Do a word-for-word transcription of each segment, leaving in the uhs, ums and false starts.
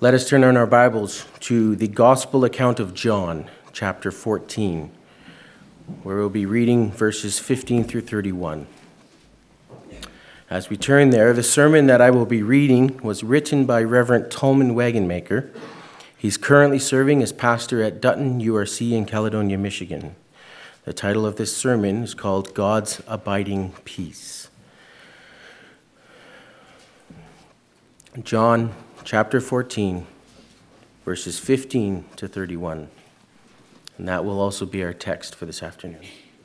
Let us turn on our Bibles to the Gospel account of John, chapter fourteen, where we'll be reading verses fifteen through thirty-one. As we turn there, the sermon that I will be reading was written by Reverend Tolman Wagonmaker. He's currently serving as pastor at Dutton U R C in Caledonia, Michigan. The title of this sermon is called God's Abiding Peace. John chapter fourteen, verses fifteen to thirty-one. And that will also be our text for this afternoon.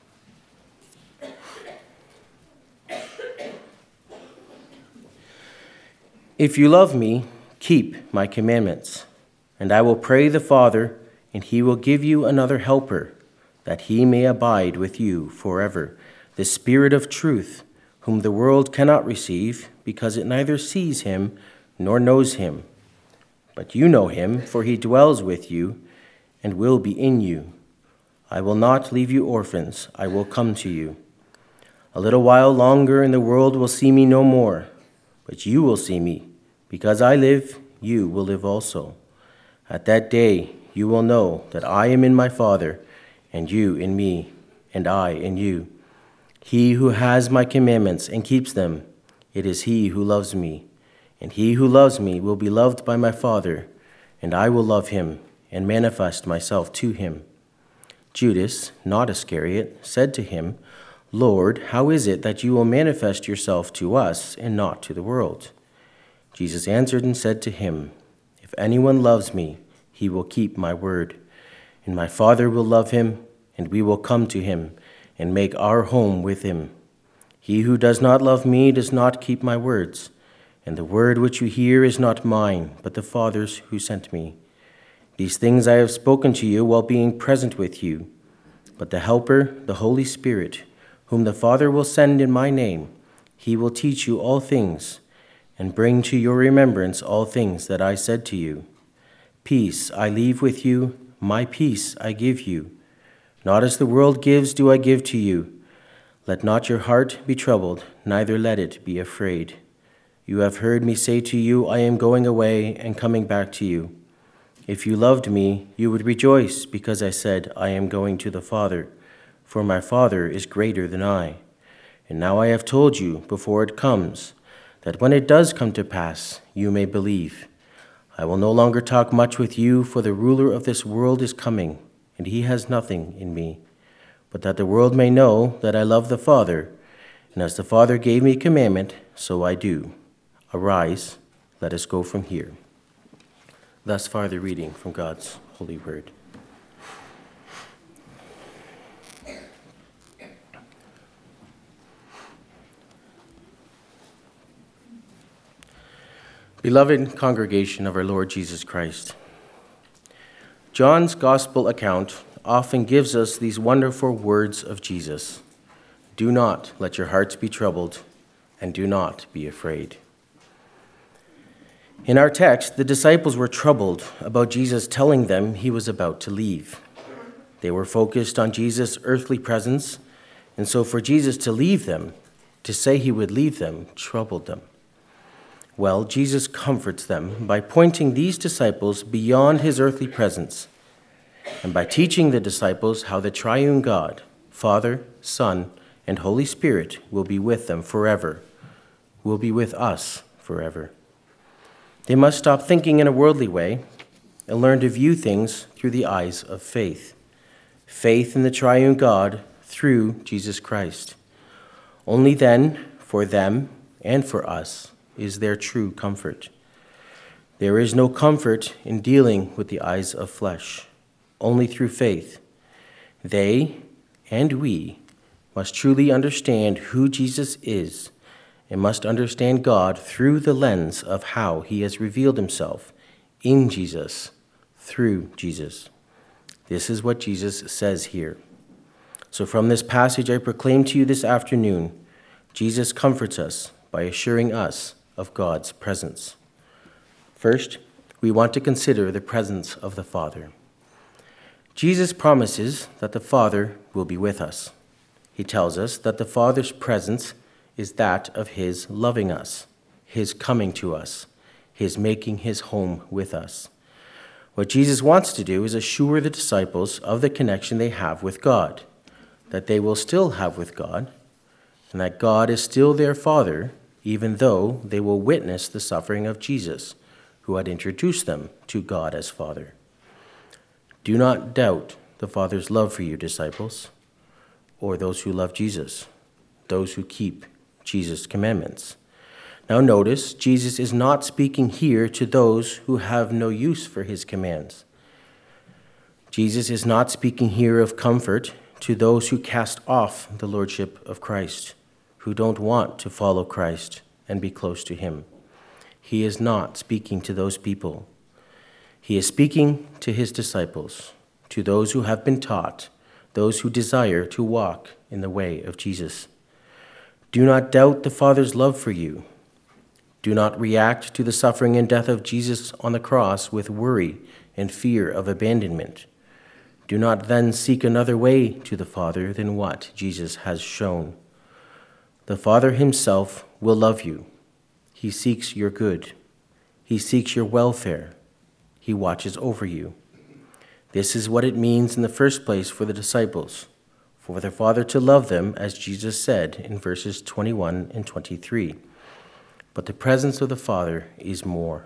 If you love me, keep my commandments, and I will pray the Father, and he will give you another helper, that he may abide with you forever, the Spirit of truth, whom the world cannot receive, because it neither sees him nor knows him. But you know him, for he dwells with you and will be in you. I will not leave you orphans, I will come to you. A little while longer, and the world will see me no more, but you will see me. Because I live, you will live also. At that day you will know that I am in my Father, and you in me, and I in you. He who has my commandments and keeps them, it is he who loves me. And he who loves me will be loved by my Father, and I will love him and manifest myself to him. Judas, not Iscariot, said to him, Lord, how is it that you will manifest yourself to us and not to the world? Jesus answered and said to him, If anyone loves me, he will keep my word. And my Father will love him, and we will come to him and make our home with him. He who does not love me does not keep my words. And the word which you hear is not mine, but the Father's who sent me. These things I have spoken to you while being present with you. But the Helper, the Holy Spirit, whom the Father will send in my name, he will teach you all things, and bring to your remembrance all things that I said to you. Peace I leave with you, my peace I give you. Not as the world gives do I give to you. Let not your heart be troubled, neither let it be afraid. You have heard me say to you, I am going away and coming back to you. If you loved me, you would rejoice because I said, I am going to the Father, for my Father is greater than I. And now I have told you before it comes, that when it does come to pass, you may believe. I will no longer talk much with you, for the ruler of this world is coming, and he has nothing in me. But that the world may know that I love the Father, and as the Father gave me commandment, so I do. Arise, let us go from here. Thus far the reading from God's holy word. Beloved congregation of our Lord Jesus Christ, John's gospel account often gives us these wonderful words of Jesus. Do not let your hearts be troubled, and do not be afraid. In our text, the disciples were troubled about Jesus telling them he was about to leave. They were focused on Jesus' earthly presence, and so for Jesus to leave them, to say he would leave them, troubled them. Well, Jesus comforts them by pointing these disciples beyond his earthly presence, and by teaching the disciples how the triune God, Father, Son, and Holy Spirit will be with them forever, will be with us forever. They must stop thinking in a worldly way and learn to view things through the eyes of faith. Faith in the triune God through Jesus Christ. Only then, for them and for us, is there true comfort. There is no comfort in dealing with the eyes of flesh, only through faith. They and we must truly understand who Jesus is and must understand God through the lens of how he has revealed himself in Jesus, through Jesus. This is what Jesus says here. So from this passage I proclaim to you this afternoon, Jesus comforts us by assuring us of God's presence. First, we want to consider the presence of the Father. Jesus promises that the Father will be with us. He tells us that the Father's presence is that of his loving us, his coming to us, He is making his home with us. What Jesus wants to do is assure the disciples of the connection they have with God, that they will still have with God, and that God is still their Father, even though they will witness the suffering of Jesus, who had introduced them to God as Father. Do not doubt the Father's love for you, disciples, or those who love Jesus, those who keep Jesus' commandments. Now notice, Jesus is not speaking here to those who have no use for his commands. Jesus is not speaking here of comfort to those who cast off the lordship of Christ, who don't want to follow Christ and be close to him. He is not speaking to those people. He is speaking to his disciples, to those who have been taught, those who desire to walk in the way of Jesus. Do not doubt the Father's love for you. Do not react to the suffering and death of Jesus on the cross with worry and fear of abandonment. Do not then seek another way to the Father than what Jesus has shown. The Father himself will love you. He seeks your good. He seeks your welfare. He watches over you. This is what it means in the first place for the disciples, for their Father to love them, as Jesus said in verses twenty-one and twenty-three. But the presence of the Father is more.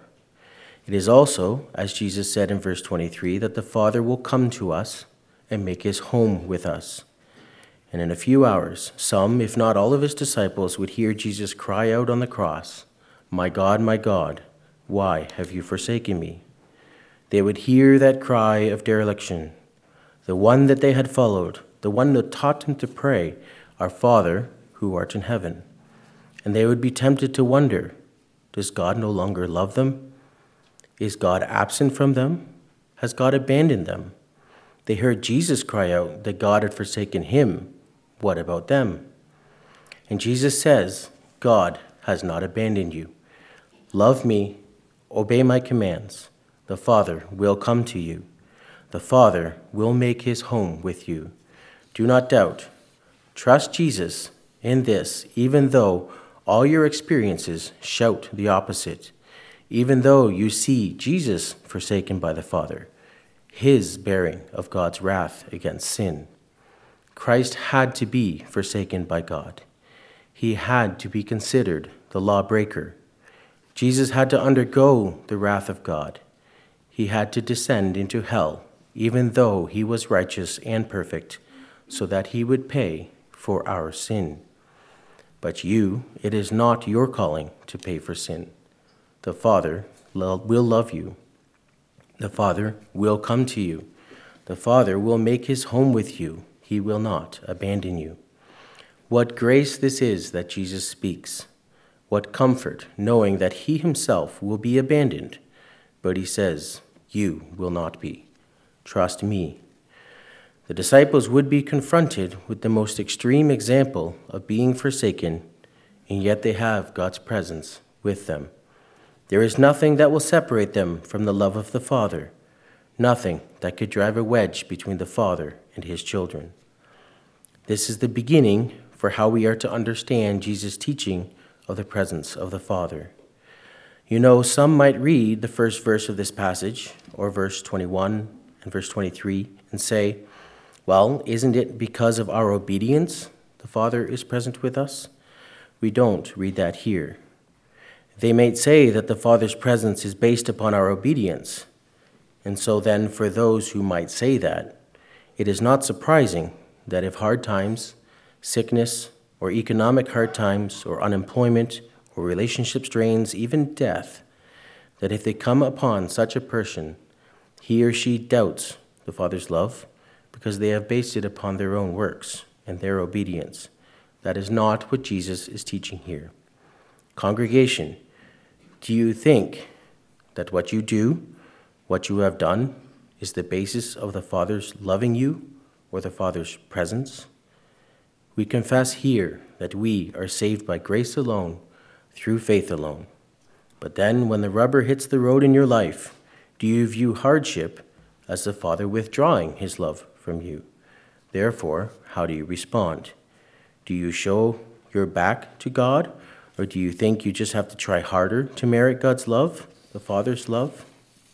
It is also, as Jesus said in verse twenty-three, that the Father will come to us and make his home with us. And in a few hours, some, if not all of his disciples, would hear Jesus cry out on the cross, "My God, my God, why have you forsaken me?" They would hear that cry of dereliction, the one that they had followed, the one that taught them to pray, "Our Father, who art in heaven." And they would be tempted to wonder, does God no longer love them? Is God absent from them? Has God abandoned them? They heard Jesus cry out that God had forsaken him. What about them? And Jesus says, God has not abandoned you. Love me, obey my commands. The Father will come to you. The Father will make his home with you. Do not doubt. Trust Jesus in this, even though all your experiences shout the opposite, even though you see Jesus forsaken by the Father, his bearing of God's wrath against sin. Christ had to be forsaken by God. He had to be considered the lawbreaker. Jesus had to undergo the wrath of God. He had to descend into hell, even though he was righteous and perfect, so that he would pay for our sin. But you, it is not your calling to pay for sin. The Father will love you. The Father will come to you. The Father will make his home with you. He will not abandon you. What grace this is that Jesus speaks. What comfort, knowing that he himself will be abandoned. But he says, you will not be. Trust me. The disciples would be confronted with the most extreme example of being forsaken, and yet they have God's presence with them. There is nothing that will separate them from the love of the Father, nothing that could drive a wedge between the Father and his children. This is the beginning for how we are to understand Jesus' teaching of the presence of the Father. You know, some might read the first verse of this passage, or verse twenty-one and verse twenty-three, and say, well, isn't it because of our obedience the Father is present with us? We don't read that here. They may say that the Father's presence is based upon our obedience. And so then, for those who might say that, it is not surprising that if hard times, sickness, or economic hard times, or unemployment, or relationship strains, even death, that if they come upon such a person, he or she doubts the Father's love because they have based it upon their own works and their obedience. That is not what Jesus is teaching here. Congregation, do you think that what you do, what you have done, is the basis of the Father's loving you or the Father's presence? We confess here that we are saved by grace alone, through faith alone. But then when the rubber hits the road in your life, do you view hardship as the Father withdrawing his love from you? Therefore, how do you respond? Do you show your back to God, or do you think you just have to try harder to merit God's love? the Father's love?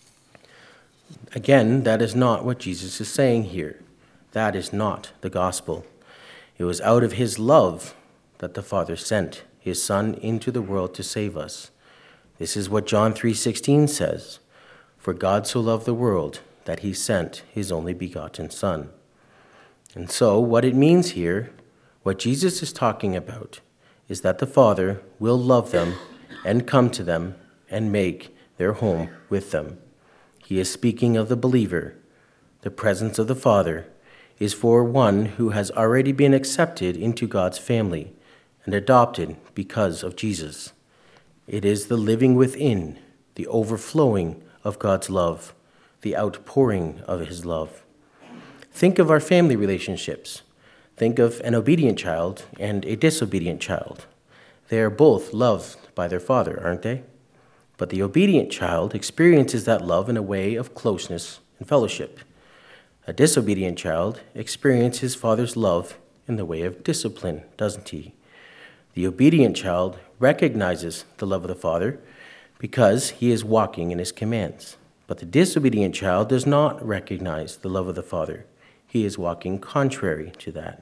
Again, that is not what Jesus is saying here. That is not the gospel. It was out of his love that the Father sent his Son into the world to save us. This is what John three sixteen says, "For God so loved the world that he sent his only begotten Son." And so what it means here, what Jesus is talking about, is that the Father will love them and come to them and make their home with them. He is speaking of the believer. The presence of the Father is for one who has already been accepted into God's family and adopted because of Jesus. It is the living within, the overflowing of God's love, the outpouring of his love. Think of our family relationships. Think of an obedient child and a disobedient child. They are both loved by their father, aren't they? But the obedient child experiences that love in a way of closeness and fellowship. A disobedient child experiences his father's love in the way of discipline, doesn't he? The obedient child recognizes the love of the Father because he is walking in his commands. But the disobedient child does not recognize the love of the Father. He is walking contrary to that.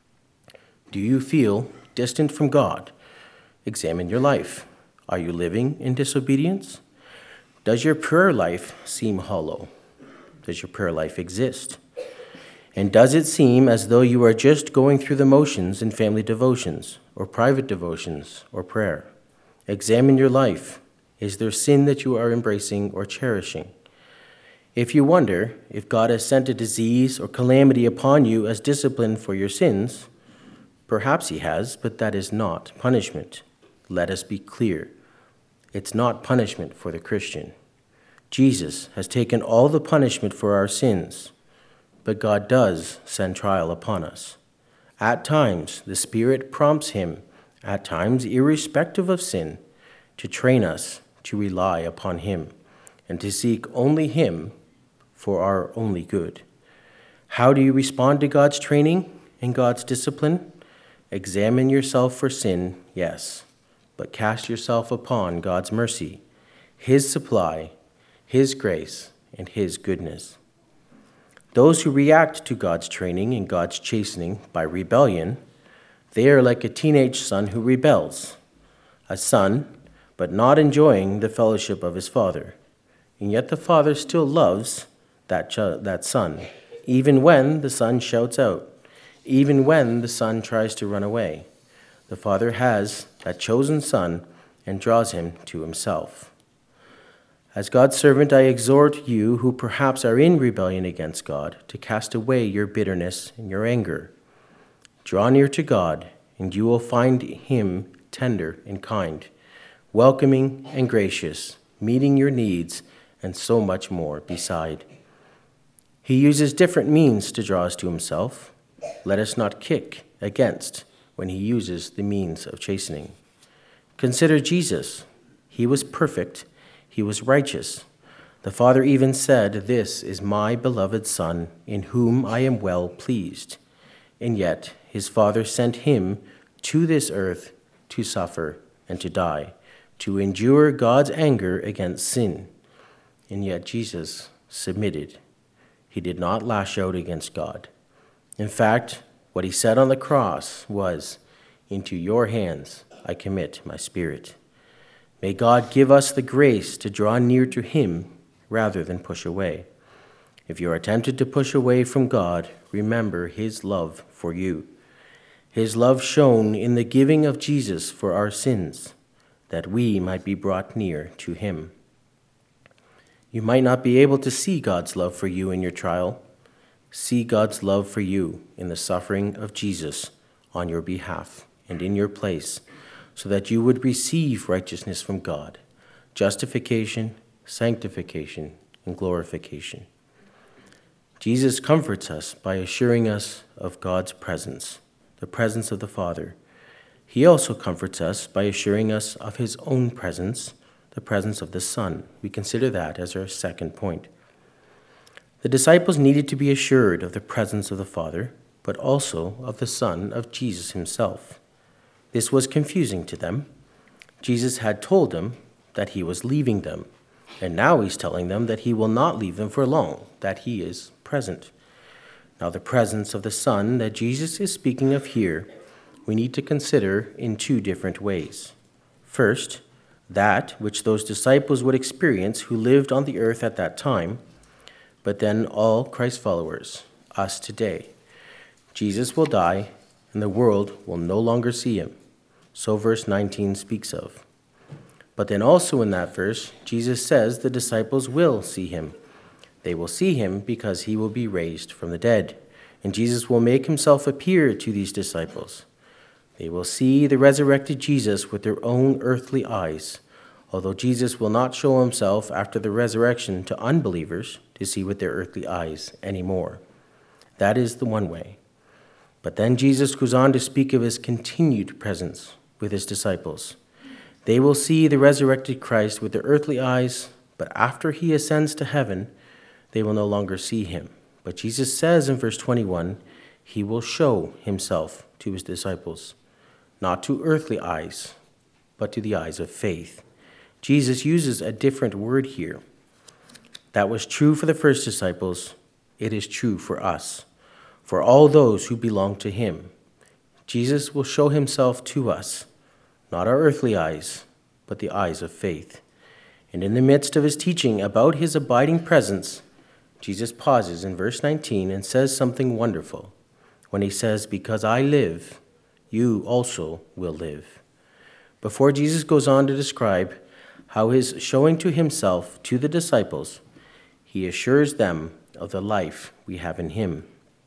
Do you feel distant from God? Examine your life. Are you living in disobedience? Does your prayer life seem hollow? Does your prayer life exist? And does it seem as though you are just going through the motions in family devotions or private devotions or prayer? Examine your life. Is there sin that you are embracing or cherishing? If you wonder if God has sent a disease or calamity upon you as discipline for your sins, perhaps he has, but that is not punishment. Let us be clear. It's not punishment for the Christian. Jesus has taken all the punishment for our sins, but God does send trial upon us. At times, the Spirit prompts him, at times irrespective of sin, to train us to rely upon him and to seek only him for our only good. How do you respond to God's training and God's discipline? Examine yourself for sin, yes, but cast yourself upon God's mercy, his supply, his grace, and his goodness. Those who react to God's training and God's chastening by rebellion, they are like a teenage son who rebels, a son, but not enjoying the fellowship of his father. And yet the father still loves that, ch- that son, even when the son shouts out, even when the son tries to run away. The father has that chosen son and draws him to himself. As God's servant, I exhort you who perhaps are in rebellion against God to cast away your bitterness and your anger. Draw near to God, and you will find him tender and kind, welcoming and gracious, meeting your needs, and so much more beside. He uses different means to draw us to himself. Let us not kick against when he uses the means of chastening. Consider Jesus. He was perfect. He was righteous. The Father even said, "This is my beloved Son, in whom I am well pleased." And yet his Father sent him to this earth to suffer and to die, to endure God's anger against sin. And yet Jesus submitted. He did not lash out against God. In fact, what he said on the cross was, "Into your hands I commit my spirit." May God give us the grace to draw near to him rather than push away. If you are tempted to push away from God, remember his love for you. His love shown in the giving of Jesus for our sins, that we might be brought near to him. You might not be able to see God's love for you in your trial. See God's love for you in the suffering of Jesus on your behalf and in your place, so that you would receive righteousness from God, justification, sanctification, and glorification. Jesus comforts us by assuring us of God's presence, the presence of the Father. He also comforts us by assuring us of his own presence, the presence of the Son. We consider that as our second point. The disciples needed to be assured of the presence of the Father, but also of the Son, of Jesus himself. This was confusing to them. Jesus had told them that he was leaving them. And now he's telling them that he will not leave them for long, that he is present. Now, the presence of the Son that Jesus is speaking of here, we need to consider in two different ways. First, that which those disciples would experience who lived on the earth at that time, but then all Christ followers, us today. Jesus will die, and the world will no longer see him. So verse nineteen speaks of. But then also in that verse, Jesus says the disciples will see him. They will see him because he will be raised from the dead, and Jesus will make himself appear to these disciples. They will see the resurrected Jesus with their own earthly eyes, although Jesus will not show himself after the resurrection to unbelievers to see with their earthly eyes anymore. That is the one way. But then Jesus goes on to speak of his continued presence with his disciples. They will see the resurrected Christ with their earthly eyes, but after he ascends to heaven, they will no longer see him. But Jesus says in verse twenty-one, he will show himself to his disciples, not to earthly eyes, but to the eyes of faith. Jesus uses a different word here. That was true for the first disciples. It is true for us, for all those who belong to him. Jesus will show himself to us, not our earthly eyes, but the eyes of faith. And in the midst of his teaching about his abiding presence, Jesus pauses in verse nineteen and says something wonderful when he says, because I live, you also will live. Before Jesus goes on to describe how his showing to himself to the disciples, he assures them of the life we have in him.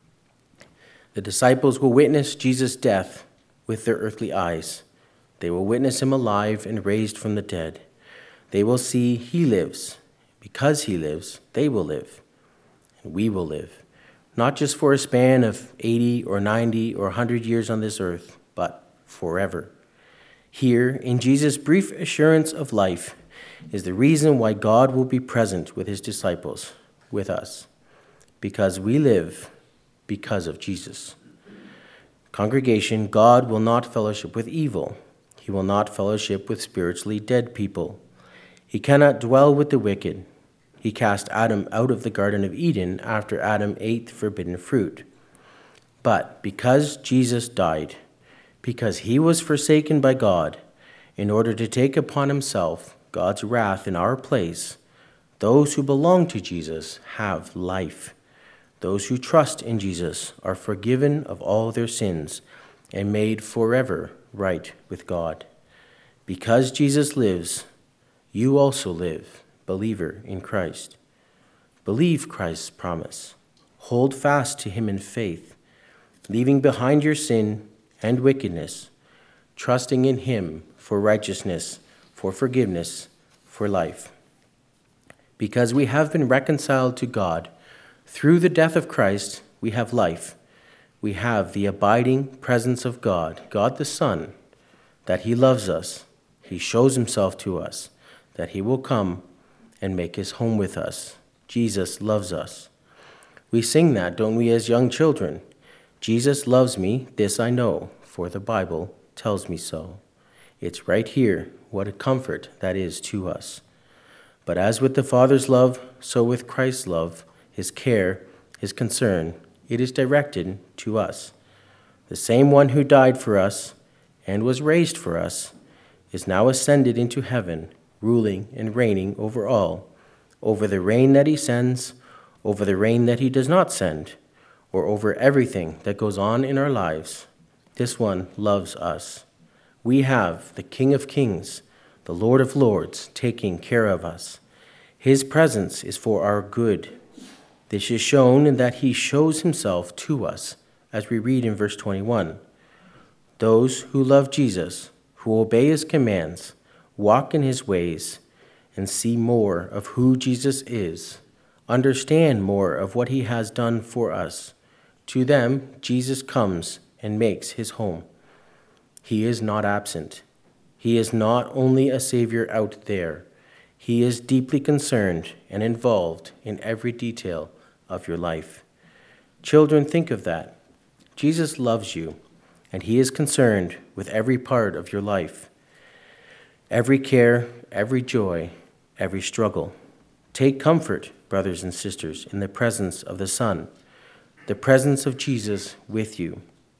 The disciples will witness Jesus' death with their earthly eyes. They will witness him alive and raised from the dead. They will see he lives. Because he lives, they will live. And we will live. Not just for a span of eighty or ninety or one hundred years on this earth, but forever. Here, in Jesus' brief assurance of life, is the reason why God will be present with his disciples, with us. Because we live because of Jesus. Congregation, God will not fellowship with evil. He will not fellowship with spiritually dead people. He cannot dwell with the wicked. He cast Adam out of the Garden of Eden after Adam ate the forbidden fruit. But because Jesus died, because he was forsaken by God, in order to take upon himself God's wrath in our place, those who belong to Jesus have life. Those who trust in Jesus are forgiven of all their sins and made forever right with God. Because Jesus lives, you also live, believer in Christ. Believe Christ's promise. Hold fast to him in faith, leaving behind your sin and wickedness, trusting in him for righteousness, for forgiveness, for life. Because we have been reconciled to God through the death of Christ, we have life. We have the abiding presence of God, God the Son, that he loves us. He shows himself to us, that he will come and make his home with us. Jesus loves us. We sing that, don't we, as young children? Jesus loves me, this I know, for the Bible tells me so. It's right here, what a comfort that is to us. But as with the Father's love, so with Christ's love, his care, his concern, it is directed to us. The same one who died for us and was raised for us is now ascended into heaven, ruling and reigning over all, over the rain that he sends, over the rain that he does not send, or over everything that goes on in our lives. This one loves us. We have the King of Kings, the Lord of Lords, taking care of us. His presence is for our good. This is shown in that he shows himself to us, as we read in verse twenty-one. Those who love Jesus, who obey his commands, walk in his ways, and see more of who Jesus is, understand more of what he has done for us. To them, Jesus comes and makes his home. He is not absent. He is not only a Savior out there. He is deeply concerned and involved in every detail of your life. Children, think of that. Jesus loves you, and he is concerned with every part of your life. Every care, every joy, every struggle. Take comfort, brothers and sisters, in the presence of the Son, the presence of Jesus with you.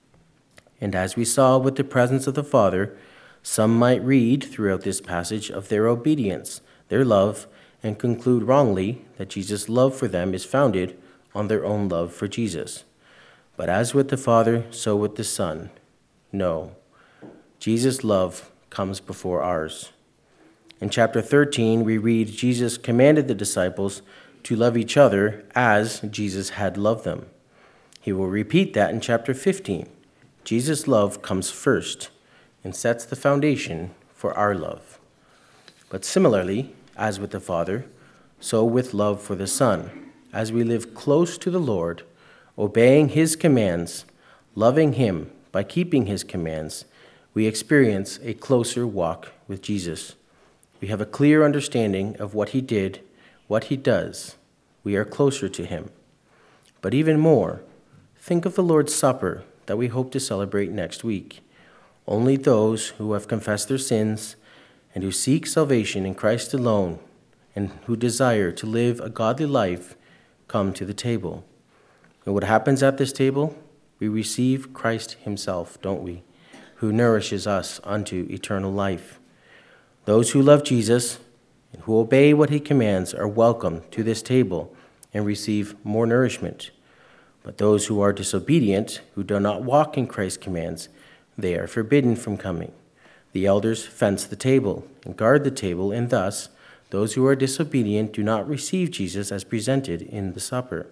And as we saw with the presence of the Father, some might read throughout this passage of their obedience, their love, and conclude wrongly that Jesus' love for them is founded on their own love for Jesus. But as with the Father, so with the Son. No, Jesus' love comes before ours. In chapter thirteen, we read Jesus commanded the disciples to love each other as Jesus had loved them. He will repeat that in chapter fifteen. Jesus' love comes first and sets the foundation for our love. But similarly, as with the Father, so with love for the Son, as we live close to the Lord, obeying his commands, loving him by keeping his commands, we experience a closer walk with Jesus. We have a clear understanding of what he did, what he does. We are closer to him. But even more, think of the Lord's Supper that we hope to celebrate next week. Only those who have confessed their sins and who seek salvation in Christ alone and who desire to live a godly life come to the table. And what happens at this table? We receive Christ himself, don't we, who nourishes us unto eternal life. Those who love Jesus and who obey what he commands are welcome to this table and receive more nourishment. But those who are disobedient, who do not walk in Christ's commands, they are forbidden from coming. The elders fence the table and guard the table, and thus those who are disobedient do not receive Jesus as presented in the supper.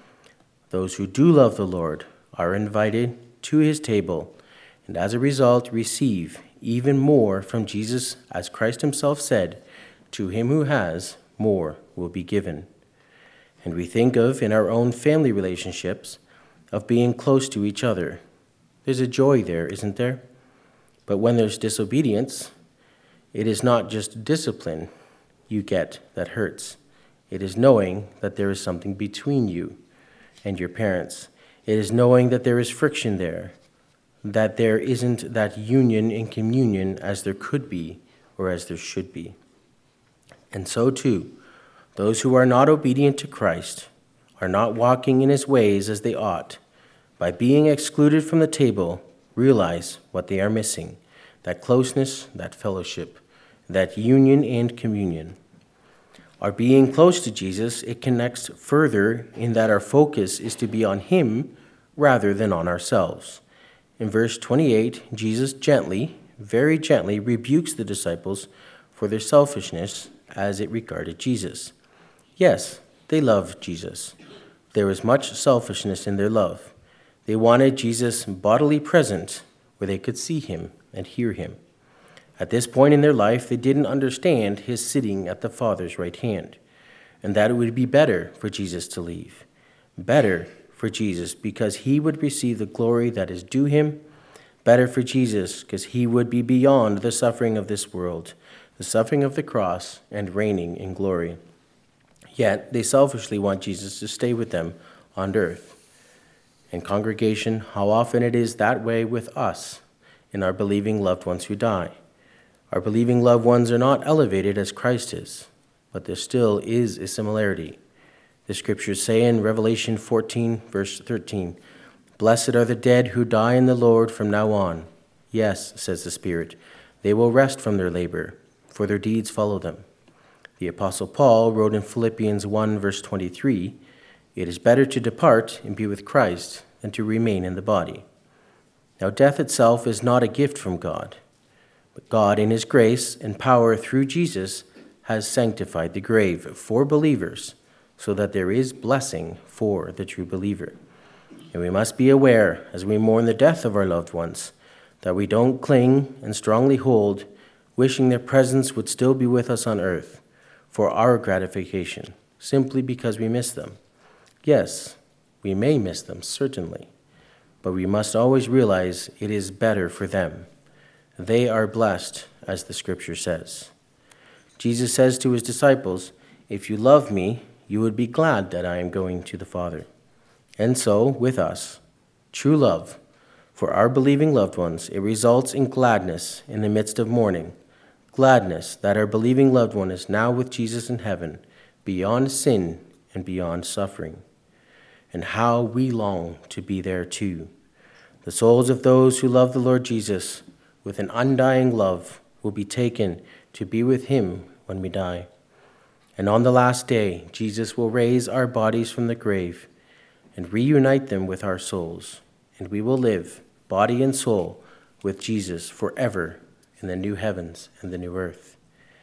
Those who do love the Lord are invited to his table, and as a result receive even more from Jesus, as Christ himself said, "To him who has, more will be given." And we think of, in our own family relationships, of being close to each other. There's a joy there, isn't there? But when there's disobedience, it is not just discipline you get that hurts. It is knowing that there is something between you and your parents. It is knowing that there is friction there, that there isn't that union and communion as there could be or as there should be. And so too, those who are not obedient to Christ are not walking in his ways as they ought. By being excluded from the table, realize what they are missing, that closeness, that fellowship, that union and communion. Our being close to Jesus, it connects further in that our focus is to be on him rather than on ourselves. In verse twenty-eight, Jesus gently, very gently, rebukes the disciples for their selfishness as it regarded Jesus. Yes, they loved Jesus. There was much selfishness in their love. They wanted Jesus bodily present where they could see him and hear him. At this point in their life, they didn't understand his sitting at the Father's right hand, and that it would be better for Jesus to leave. Better for Jesus because he would receive the glory that is due him. Better for Jesus because he would be beyond the suffering of this world, the suffering of the cross, and reigning in glory. Yet they selfishly want Jesus to stay with them on earth. And congregation, how often it is that way with us in our believing loved ones who die. Our believing loved ones are not elevated as Christ is, but there still is a similarity. The scriptures say in Revelation fourteen, verse thirteen, "Blessed are the dead who die in the Lord from now on. Yes, says the Spirit, they will rest from their labor, for their deeds follow them." The Apostle Paul wrote in Philippians one, verse twenty-three, "It is better to depart and be with Christ than to remain in the body." Now, death itself is not a gift from God, but God, in his grace and power through Jesus, has sanctified the grave for believers so that there is blessing for the true believer. And we must be aware, as we mourn the death of our loved ones, that we don't cling and strongly hold, wishing their presence would still be with us on earth for our gratification, simply because we miss them. Yes, we may miss them, certainly, but we must always realize it is better for them. They are blessed, as the scripture says. Jesus says to his disciples, "If you love me, you would be glad that I am going to the Father." And so, with us, true love for our believing loved ones, it results in gladness in the midst of mourning, gladness that our believing loved one is now with Jesus in heaven, beyond sin and beyond suffering. And how we long to be there too. The souls of those who love the Lord Jesus with an undying love will be taken to be with him when we die. And on the last day, Jesus will raise our bodies from the grave and reunite them with our souls, and we will live, body and soul, with Jesus forever in the new heavens and the new earth.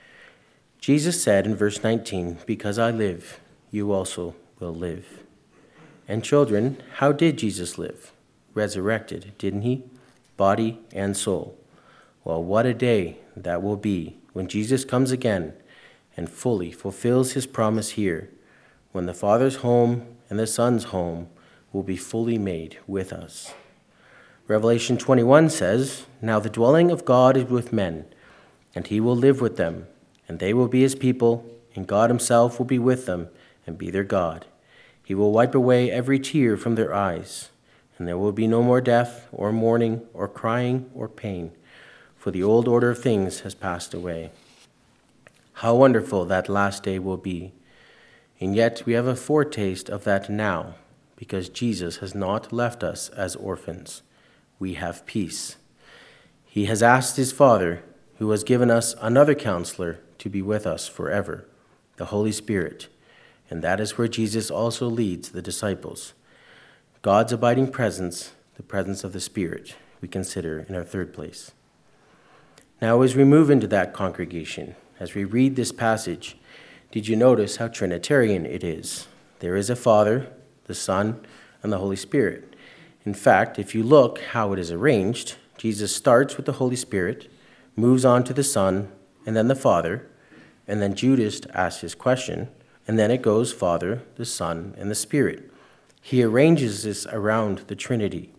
Jesus said in verse nineteen, "Because I live, you also will live." And children, how did Jesus live? Resurrected, didn't he? Body and soul. Well, what a day that will be when Jesus comes again and fully fulfills his promise here, when the Father's home and the Son's home will be fully made with us. Revelation twenty-one says, "Now the dwelling of God is with men, and he will live with them, and they will be his people, and God himself will be with them and be their God. He will wipe away every tear from their eyes, and there will be no more death, or mourning, or crying, or pain, for the old order of things has passed away." How wonderful that last day will be. And yet we have a foretaste of that now, because Jesus has not left us as orphans. We have peace. He has asked his Father, who has given us another counselor, to be with us forever, the Holy Spirit. And that is where Jesus also leads the disciples. God's abiding presence, the presence of the Spirit, we consider in our third place. Now, as we move into that congregation, as we read this passage, did you notice how Trinitarian it is? There is a Father, the Son, and the Holy Spirit. In fact, if you look how it is arranged, Jesus starts with the Holy Spirit, moves on to the Son, and then the Father, and then Judas asks his question, and then it goes Father, the Son, and the Spirit. He arranges this around the Trinity.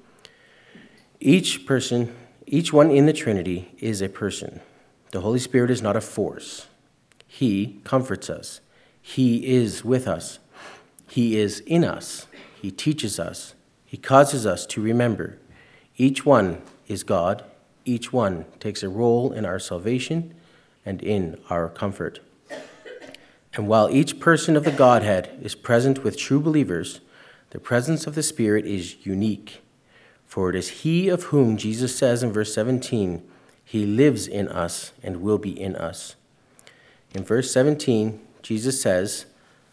Each person, each one in the Trinity is a person. The Holy Spirit is not a force. He comforts us. He is with us. He is in us. He teaches us. He causes us to remember. Each one is God. Each one takes a role in our salvation and in our comfort. And while each person of the Godhead is present with true believers, the presence of the Spirit is unique. For it is he of whom Jesus says in verse seventeen, "He lives in us and will be in us." In verse seventeen, Jesus says,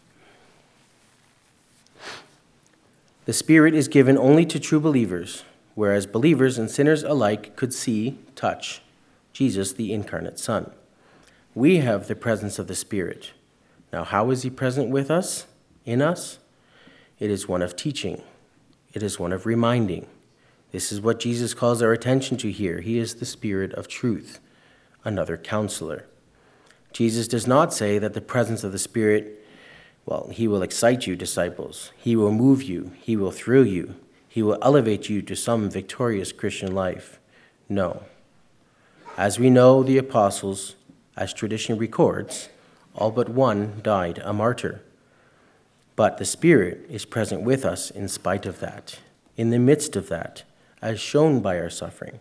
"The Spirit is given only to true believers, whereas believers and sinners alike could see, touch, Jesus, the incarnate Son. We have the presence of the Spirit. Now, how is he present with us, in us? It is one of teaching. It is one of reminding. This is what Jesus calls our attention to here. He is the Spirit of truth, another counselor. Jesus does not say that the presence of the Spirit, well, he will excite you, disciples. He will move you. He will thrill you. He will elevate you to some victorious Christian life. No. As we know, the apostles, as tradition records, all but one died a martyr. But the Spirit is present with us in spite of that, in the midst of that, as shown by our suffering.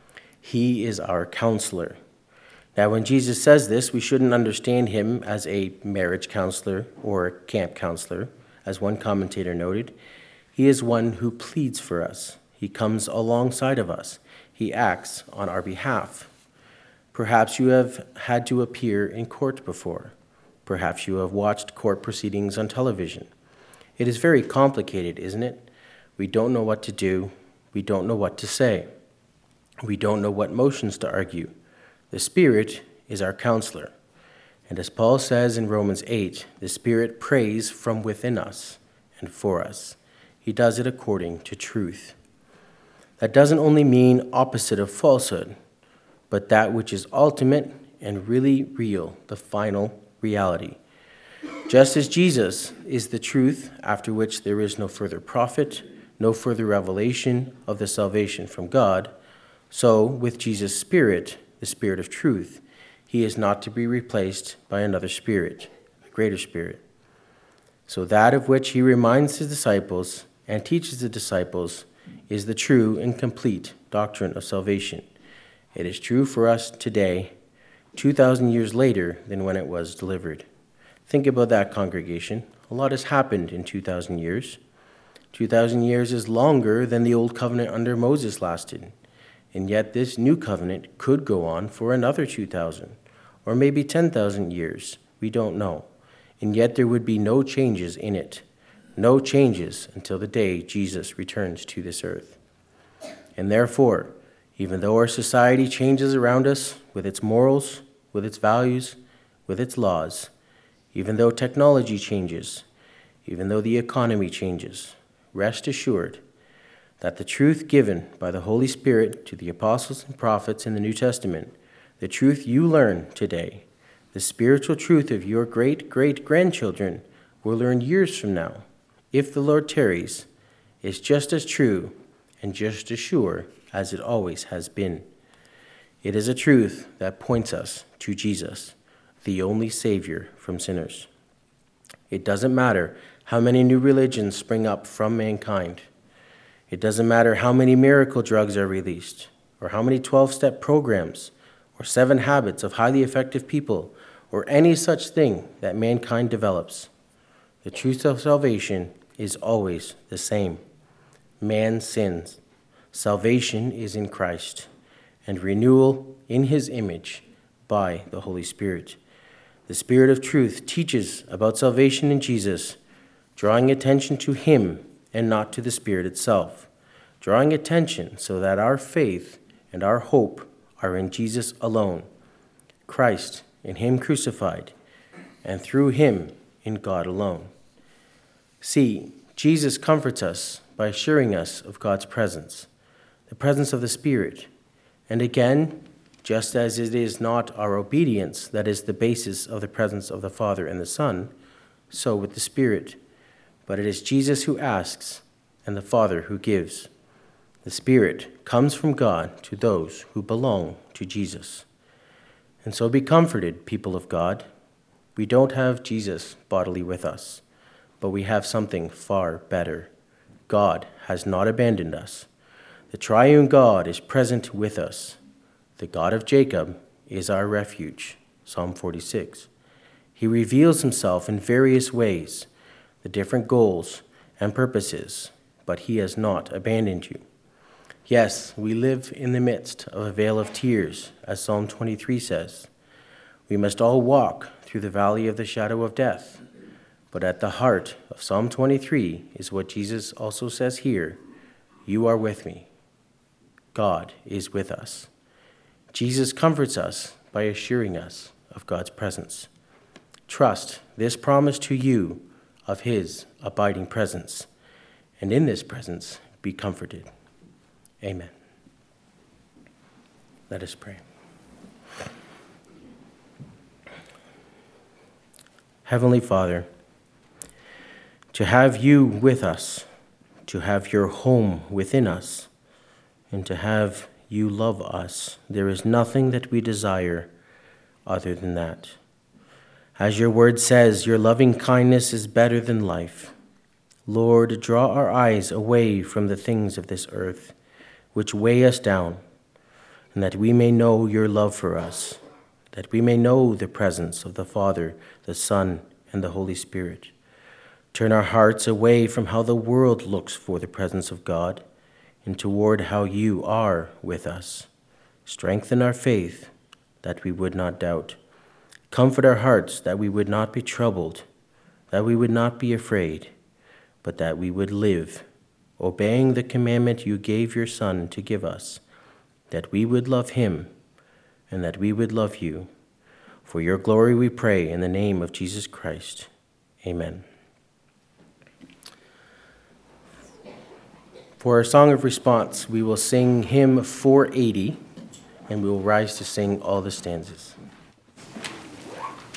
He is our counselor. Now, when Jesus says this, we shouldn't understand him as a marriage counselor or a camp counselor, as one commentator noted. He is one who pleads for us. He comes alongside of us. He acts on our behalf. Perhaps you have had to appear in court before. Perhaps you have watched court proceedings on television. It is very complicated, isn't it? We don't know what to do. We don't know what to say. We don't know what motions to argue. The Spirit is our counselor. And as Paul says in Romans eight, the Spirit prays from within us and for us. He does it according to truth. That doesn't only mean opposite of falsehood, but that which is ultimate and really real, the final reality. Just as Jesus is the truth after which there is no further prophet, no further revelation of the salvation from God, so with Jesus' Spirit, the Spirit of truth, he is not to be replaced by another spirit, a greater spirit. So that of which he reminds his disciples and teaches the disciples is the true and complete doctrine of salvation. It is true for us today, two thousand years later than when it was delivered. Think about that, congregation. A lot has happened in two thousand years. two thousand years is longer than the old covenant under Moses lasted. And yet this new covenant could go on for another two thousand, or maybe ten thousand years. We don't know. And yet there would be no changes in it. No changes until the day Jesus returns to this earth. And therefore, even though our society changes around us with its morals, with its values, with its laws, even though technology changes, even though the economy changes, rest assured that the truth given by the Holy Spirit to the apostles and prophets in the New Testament, the truth you learn today, the spiritual truth of your great-great-grandchildren will learn years from now, if the Lord tarries, is just as true and just as sure as it always has been. It is a truth that points us to Jesus, the only Savior from sinners. It doesn't matter how many new religions spring up from mankind. It doesn't matter how many miracle drugs are released, or how many twelve-step programs, or seven habits of highly effective people, or any such thing that mankind develops. The truth of salvation is always the same. Man sins. Salvation is in Christ, and renewal in his image by the Holy Spirit. The Spirit of truth teaches about salvation in Jesus, drawing attention to him and not to the Spirit itself, drawing attention so that our faith and our hope are in Jesus alone, Christ in him crucified, and through him in God alone. See, Jesus comforts us by assuring us of God's presence, the presence of the Spirit. And again, just as it is not our obedience that is the basis of the presence of the Father and the Son, so with the Spirit. But it is Jesus who asks and the Father who gives. The Spirit comes from God to those who belong to Jesus. And so be comforted, people of God. We don't have Jesus bodily with us, but we have something far better. God has not abandoned us. The triune God is present with us. The God of Jacob is our refuge. Psalm forty-six. He reveals himself in various ways, the different goals and purposes, but he has not abandoned you. Yes, we live in the midst of a vale of tears, as Psalm twenty-three says. We must all walk through the valley of the shadow of death. But at the heart of Psalm twenty-three is what Jesus also says here: you are with me. God is with us. Jesus comforts us by assuring us of God's presence. Trust this promise to you of his abiding presence, and in this presence be comforted. Amen. Let us pray. Heavenly Father, to have you with us, to have your home within us, and to have you love us, there is nothing that we desire other than that. As your word says, your loving kindness is better than life. Lord, draw our eyes away from the things of this earth, which weigh us down, and that we may know your love for us, that we may know the presence of the Father, the Son, and the Holy Spirit. Turn our hearts away from how the world looks for the presence of God, and toward how you are with us. Strengthen our faith, that we would not doubt. Comfort our hearts, that we would not be troubled, that we would not be afraid, but that we would live, obeying the commandment you gave your Son to give us, that we would love him, and that we would love you. For your glory we pray in the name of Jesus Christ. Amen. For our song of response, we will sing hymn four eighty, and we will rise to sing all the stanzas.